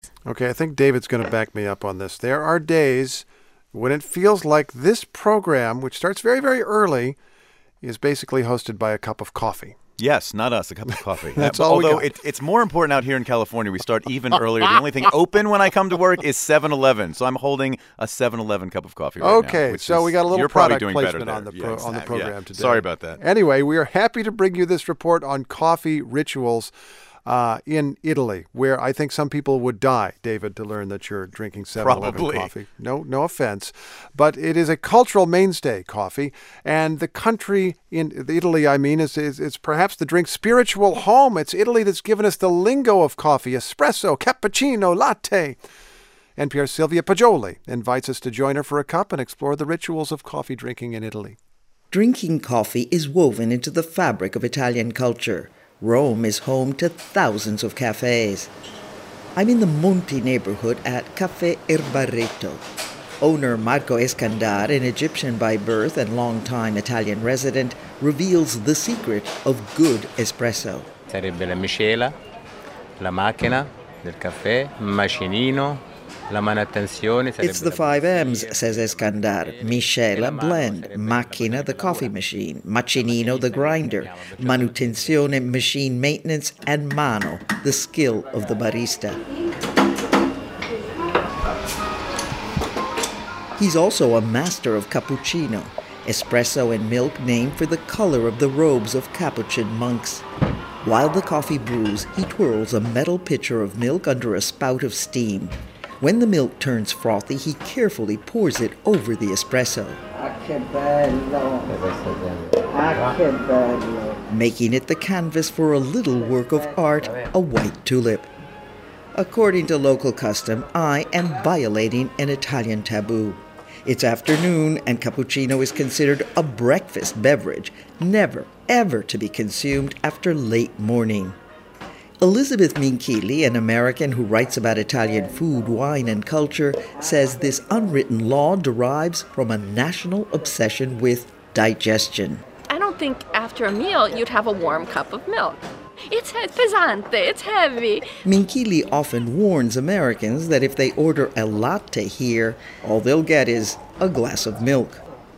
Okay, I think David's going to back me up on this. There are days when it feels like this program, which starts very, very early, is basically hosted by a cup of coffee. Yes, not us, a cup of coffee. That's all we Although got. it's more important out here in California. We start even earlier. The only thing open when I come to work is 7-Eleven. So I'm holding a 7-Eleven cup of coffee right now. Okay, so we got a little you're probably product doing better placement on the there. on the program today. Sorry about that. Anyway, we are happy to bring you this report on coffee rituals in Italy, where I think some people would die, David, to learn that you're drinking 7-Eleven Probably. coffee. No offense. But it is a cultural mainstay, coffee. And the country in Italy, is perhaps the drink's spiritual home. It's Italy that's given us the lingo of coffee: espresso, cappuccino, latte. NPR's Sylvia Poggioli invites us to join her for a cup and explore the rituals of coffee drinking in Italy. Drinking coffee is woven into the fabric of Italian culture. Rome is home to thousands of cafes. I'm in the Monti neighborhood at Caffè Erbareto. Owner Marco Escandar, an Egyptian by birth and longtime Italian resident, reveals the secret of good espresso. Sarebbe la miscela, la macchina del caffè, macinino, la manutenzione. It's the 5 M's, says Escandar. Miscela, blend. Macchina, the coffee machine. Macinino, the grinder. Manutenzione, machine maintenance. And mano, the skill of the barista. He's also a master of cappuccino, espresso and milk named for the color of the robes of Capuchin monks. While the coffee brews, he twirls a metal pitcher of milk under a spout of steam. When the milk turns frothy, he carefully pours it over the espresso, making it the canvas for a little work of art, a white tulip. According to local custom, I am violating an Italian taboo. It's afternoon, and cappuccino is considered a breakfast beverage, never, ever to be consumed after late morning. Elizabeth Minchili, an American who writes about Italian food, wine, and culture, says this unwritten law derives from a national obsession with digestion. I don't think after a meal you'd have a warm cup of milk. It's pesante, it's heavy. Minchili often warns Americans that if they order a latte here, all they'll get is a glass of milk.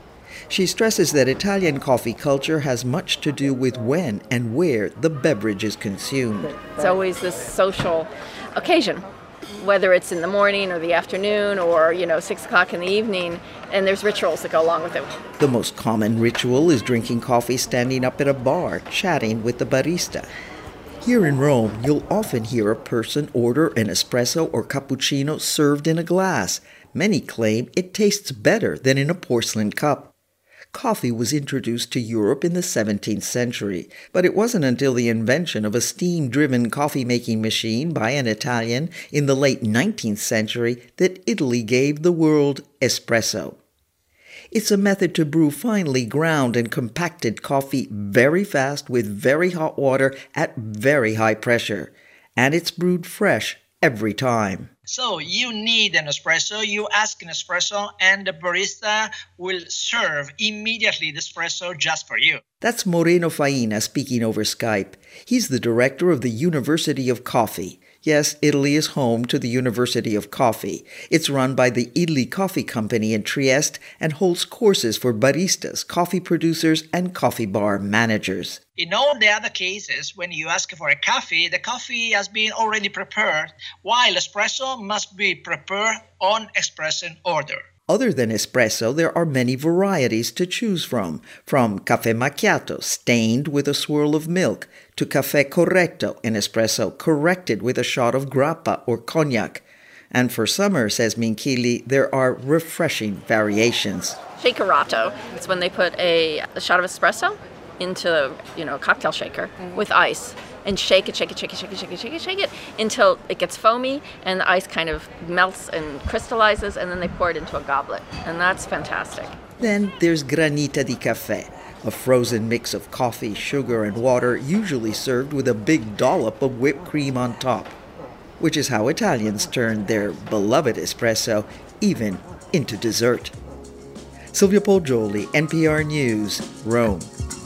She stresses that Italian coffee culture has much to do with when and where the beverage is consumed. It's always this social occasion, whether it's in the morning or the afternoon or, 6 o'clock in the evening, and there's rituals that go along with it. The most common ritual is drinking coffee standing up at a bar, chatting with the barista. Here in Rome, you'll often hear a person order an espresso or cappuccino served in a glass. Many claim it tastes better than in a porcelain cup. Coffee was introduced to Europe in the 17th century, but it wasn't until the invention of a steam-driven coffee-making machine by an Italian in the late 19th century that Italy gave the world espresso. It's a method to brew finely ground and compacted coffee very fast with very hot water at very high pressure, and it's brewed fresh every time. So you need an espresso, you ask an espresso, and the barista will serve immediately the espresso just for you. That's Moreno Faina speaking over Skype. He's the director of the University of Coffee. Yes, Italy is home to the University of Coffee. It's run by the Italy Coffee Company in Trieste and holds courses for baristas, coffee producers, and coffee bar managers. In all the other cases, when you ask for a coffee, the coffee has been already prepared, while espresso must be prepared on express order. Other than espresso, there are many varieties to choose from caffè macchiato, stained with a swirl of milk, to caffè corretto, an espresso corrected with a shot of grappa or cognac. And for summer, says Minchili, there are refreshing variations. Shakerato, it's when they put a shot of espresso into a cocktail shaker with ice. And shake it until it gets foamy and the ice kind of melts and crystallizes, and then they pour it into a goblet. And that's fantastic. Then there's granita di caffè, a frozen mix of coffee, sugar, and water, usually served with a big dollop of whipped cream on top, which is how Italians turned their beloved espresso even into dessert. Sylvia Poggioli, NPR News, Rome.